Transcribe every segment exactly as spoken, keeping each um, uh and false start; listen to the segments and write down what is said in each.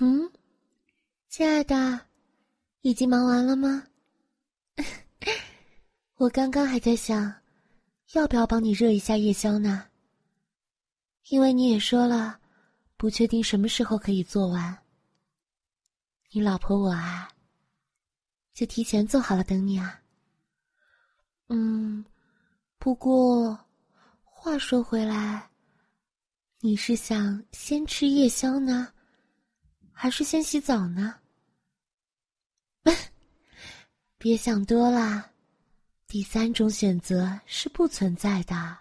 嗯，亲爱的，已经忙完了吗？我刚刚还在想，要不要帮你热一下夜宵呢？因为你也说了，不确定什么时候可以做完。你老婆我啊，就提前做好了等你啊。嗯，不过话说回来，你是想先吃夜宵呢，还是先洗澡呢？别想多啦，第三种选择是不存在的。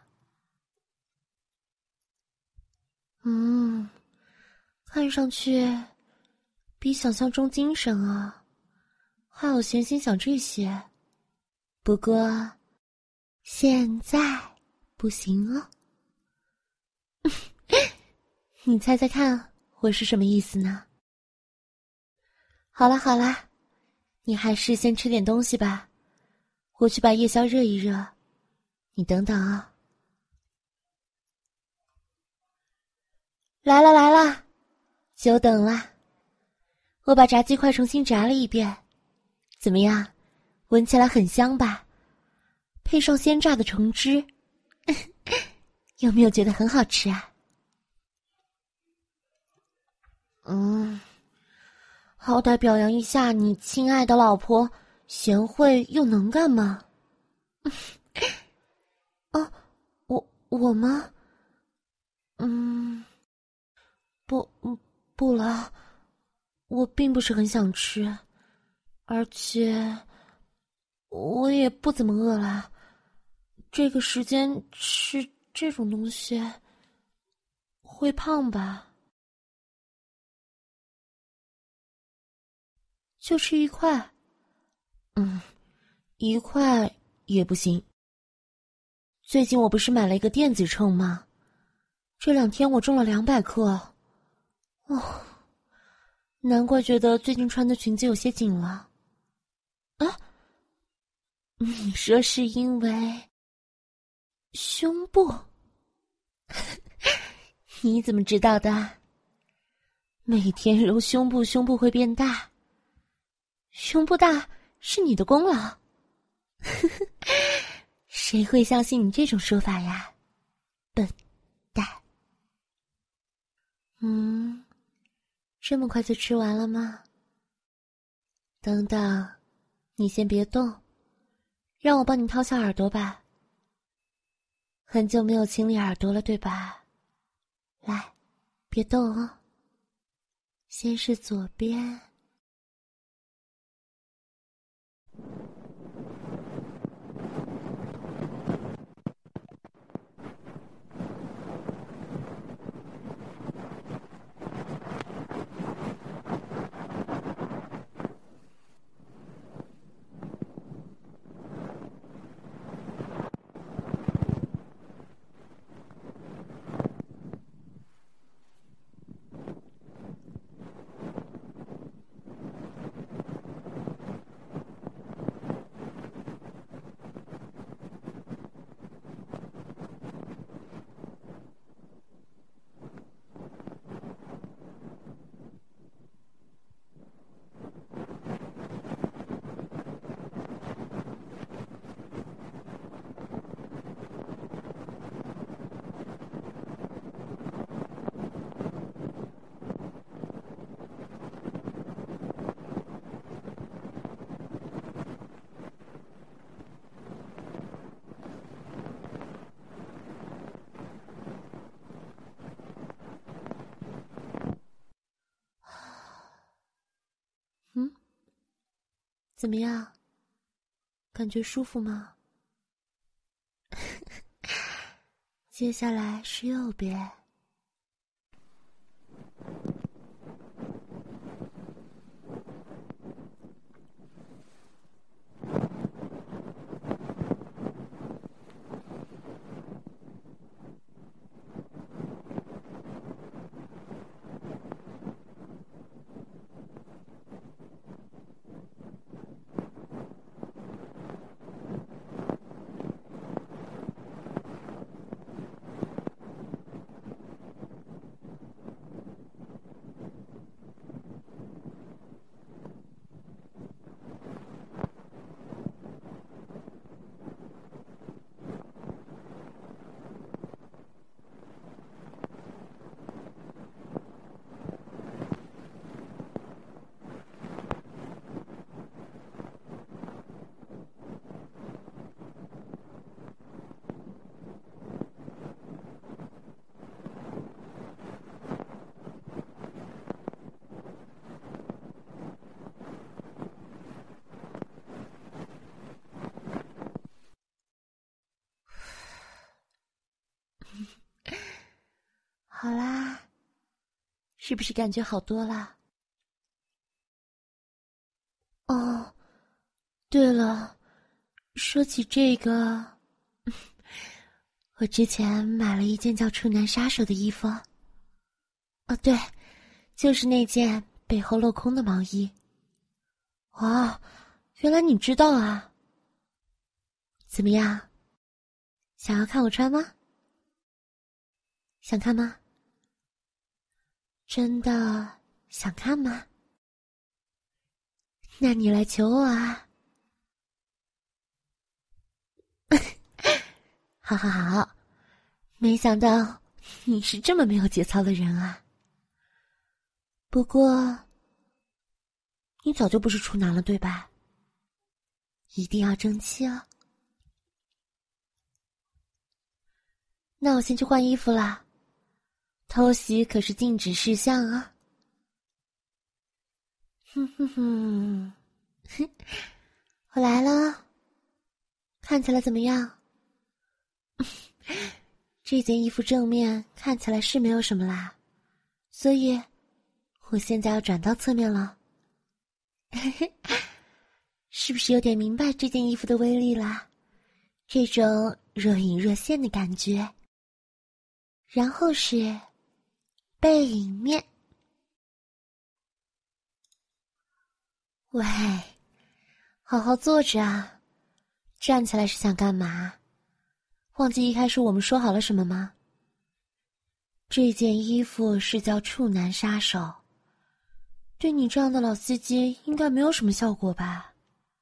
嗯，看上去比想象中精神啊，还有闲心想这些。不过现在不行哦。你猜猜看我是什么意思呢？好啦好啦，你还是先吃点东西吧，我去把夜宵热一热，你等等啊。来了来了，久等了。我把炸鸡块重新炸了一遍，怎么样？闻起来很香吧？配上鲜榨的橙汁，有没有觉得很好吃啊？嗯，好歹表扬一下你亲爱的老婆，贤惠又能干嘛？哦，我我吗？嗯，不，嗯，不了，我并不是很想吃，而且我也不怎么饿了。这个时间吃这种东西会胖吧？就吃一块？嗯，一块也不行。最近我不是买了一个电子秤吗？这两天我重了两百克。哦，难怪觉得最近穿的裙子有些紧了。啊？你说是因为胸部？你怎么知道的？每天揉胸部，胸部会变大。胸部大是你的功劳。谁会相信你这种说法呀，笨蛋。嗯，这么快就吃完了吗？等等，你先别动，让我帮你掏下耳朵吧。很久没有清理耳朵了，对吧？来，别动哦。先是左边。嗯，怎么样？感觉舒服吗？接下来是右边。 好啦，是不是感觉好多了？哦，对了，说起这个，我之前买了一件叫处男杀手的衣服。哦，对，就是那件背后镂空的毛衣。哇，原来你知道啊。怎么样？想要看我穿吗？想看吗？真的想看吗？那你来求我啊。好好好，没想到你是这么没有节操的人啊。不过你早就不是处男了对吧？一定要争气哦。那我先去换衣服啦，偷袭可是禁止事项啊。哼哼哼，我来了，看起来怎么样？这件衣服正面看起来是没有什么啦，所以我现在要转到侧面了。是不是有点明白这件衣服的威力啦？这种若隐若现的感觉。然后是背影面。喂，好好坐着啊，站起来是想干嘛？忘记一开始我们说好了什么吗？这件衣服是叫处男杀手，对你这样的老司机应该没有什么效果吧？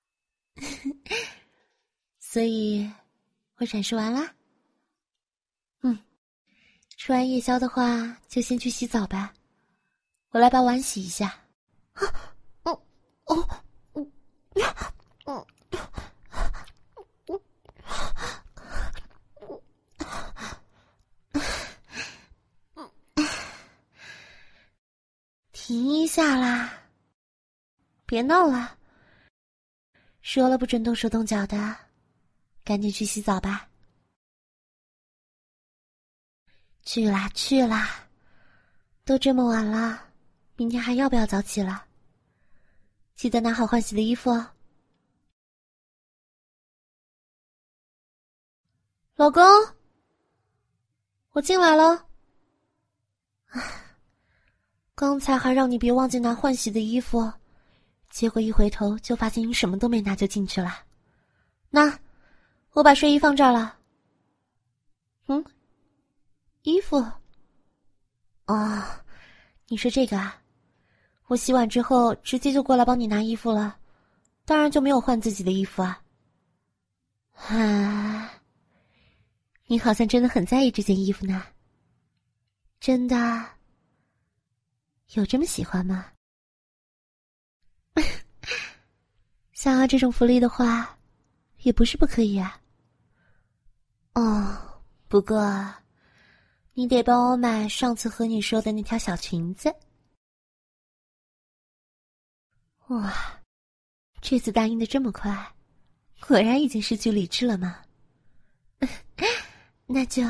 所以我展示完啦。嗯，吃完夜宵的话就先去洗澡吧，我来把碗洗一下。啊，哦哦嗯嗯停一下啦，别闹了，说了不准动手动脚的，赶紧去洗澡吧。去啦去啦，都这么晚了，明天还要不要早起了？记得拿好换洗的衣服哦。老公，我进来了。刚才还让你别忘记拿换洗的衣服，结果一回头就发现你什么都没拿就进去了。那，我把睡衣放这儿了。嗯，衣服？哦，你说这个啊？我洗碗之后直接就过来帮你拿衣服了，当然就没有换自己的衣服啊。啊，你好像真的很在意这件衣服呢。真的？有这么喜欢吗？想要这种福利的话，也不是不可以啊。哦，不过你得帮我买上次和你说的那条小裙子。哇，这次答应的这么快，果然已经失去理智了吗？那就，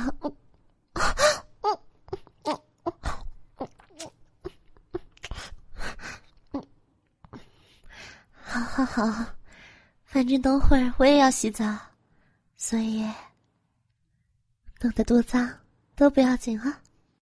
好好好，反正等会儿我也要洗澡，所以弄得多脏都不要紧啊。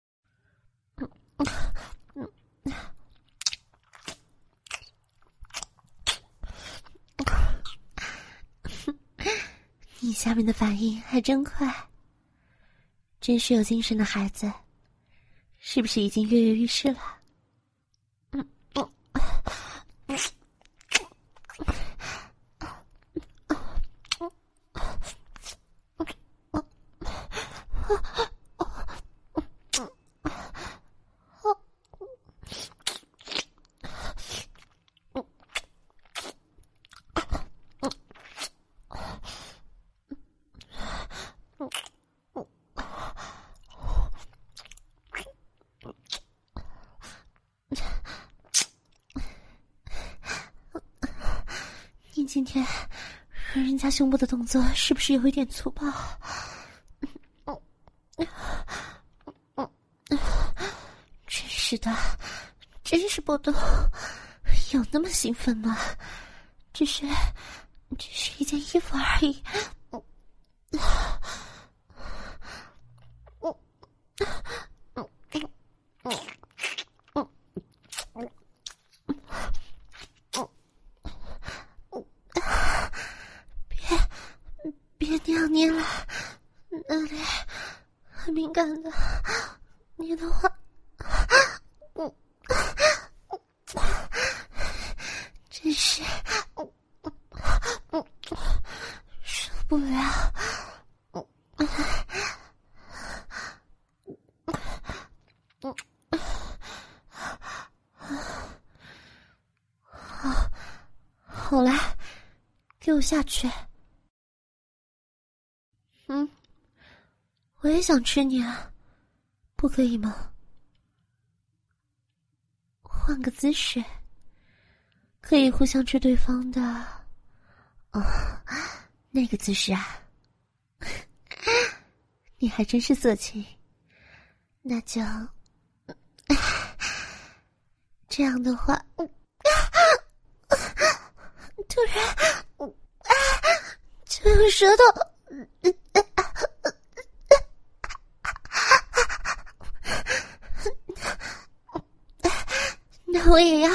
你下面的反应还真快，真是有精神的孩子，是不是已经跃跃欲试了？嗯嗯嗯你今天让人家胸部的动作是不是有一点粗暴？ 是的，真是不懂，有那么兴奋吗？只是，只是一件衣服而已。我，我，我，我，我，别，别那样捏了，那里很敏感的，捏的话，我，真是，我，我，受不了。好，好来，给我下去。嗯，我也想吃你啊，不可以吗？换个姿势，可以互相吃对方的。哦，那个姿势啊，你还真是色情。那就这样的话，突然，就用舌头。那我也要。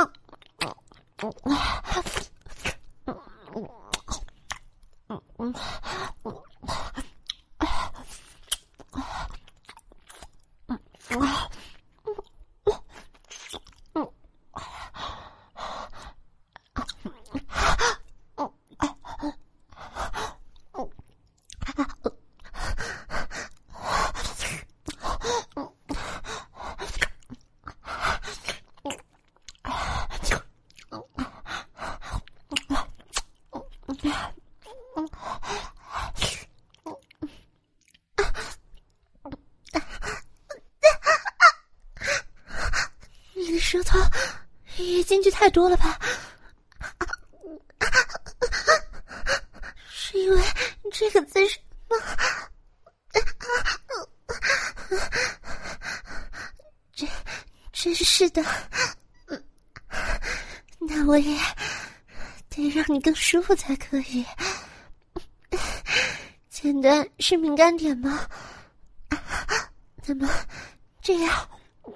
你的舌头也进去太多了吧？是因为这个姿势吗？真真是的，那我也得让你更舒服才可以。前端是敏感点吗？那么这样，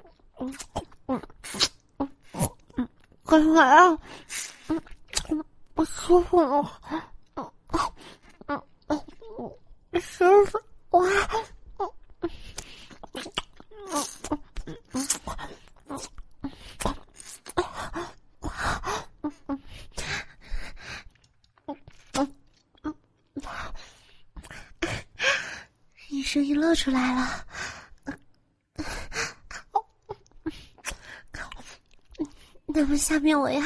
快来啊！不舒服了，舒服哇！你声音露出来了，那么下面我呀，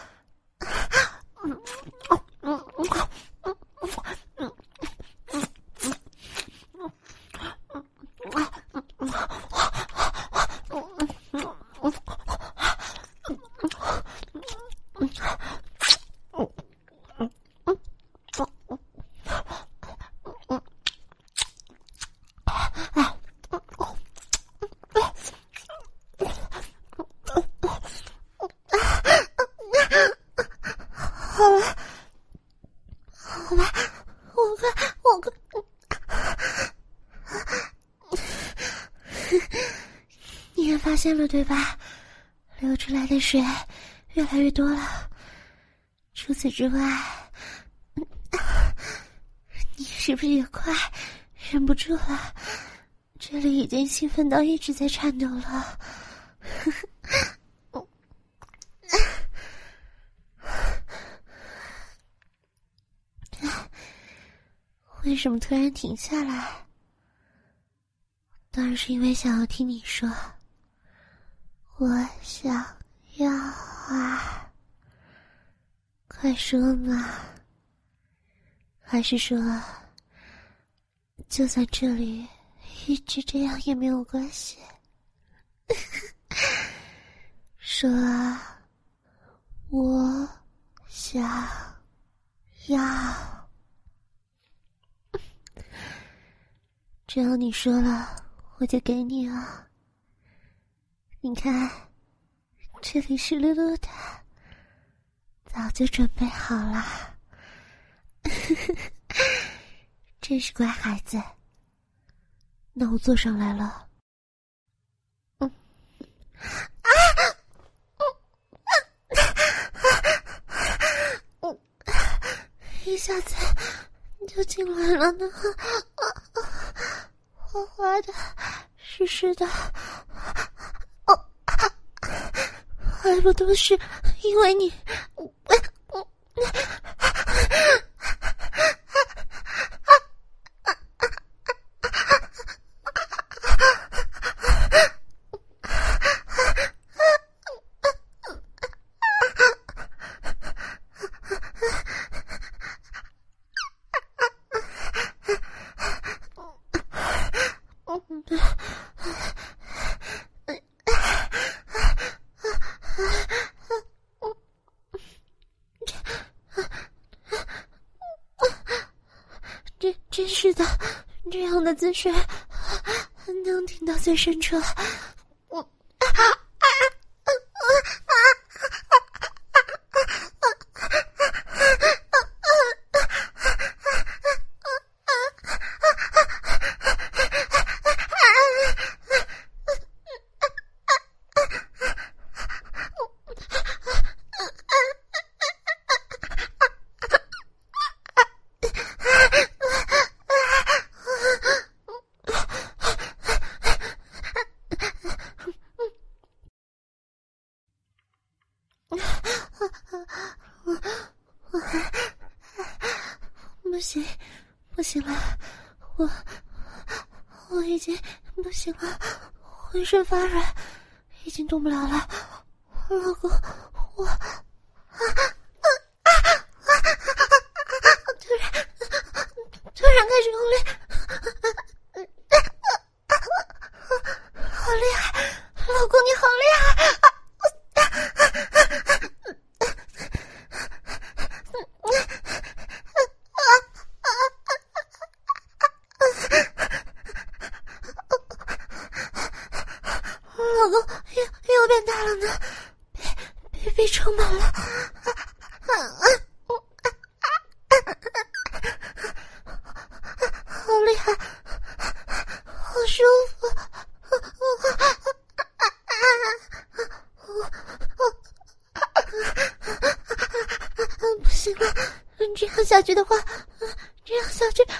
好了，好吧，我快，我快，你也发现了对吧？流出来的水越来越多了。除此之外，你是不是也快忍不住了？这里已经兴奋到一直在颤抖了。为什么突然停下来？当然是因为想要听你说我想要啊，快说嘛。还是说就算这里一直这样也没有关系？说啊，我想要。只要你说了，我就给你啊。 你看，这里湿漉漉的，早就准备好了。真是乖孩子。那我坐上来了。嗯，啊，嗯，一下子就进来了呢，滑滑的，湿湿的，哦，还不都是因为你。真真是的，这样的姿势能听到最深处。我不行，不行了，我我已经不行了，浑身发软，已经动不了了，老公，我啊啊啊啊！突然突然开始用力，好厉害，老公你好厉害！老公又又变大了呢，被被被撑满了，好厉害，好舒服，不行了，这样下去的话，这样下去。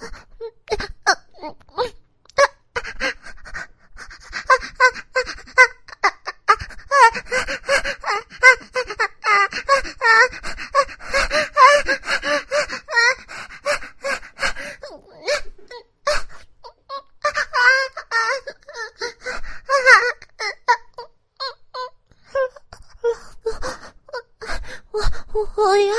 我要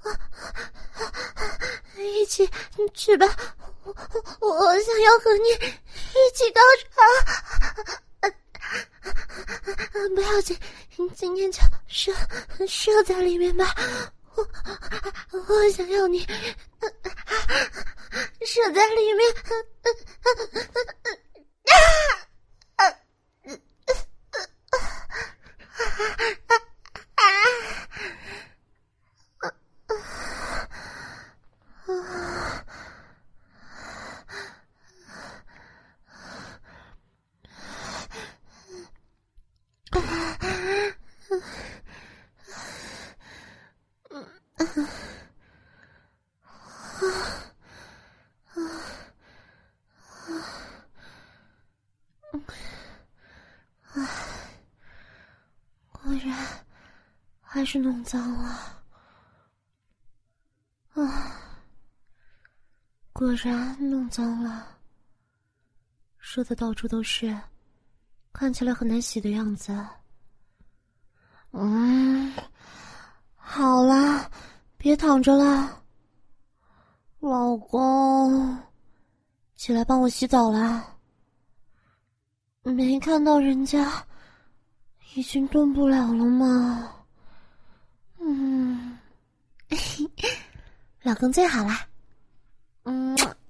一起去吧，我我想要和你一起高潮。不要紧，今天就射射在里面吧，我我想要你射在里面。果然还是弄脏了啊！果然弄脏了，说的到处都是，看起来很难洗的样子。嗯，好啦，别躺着了，老公，起来帮我洗澡啦。没看到人家已经动不了了吗？嗯，老公最好啦。嗯。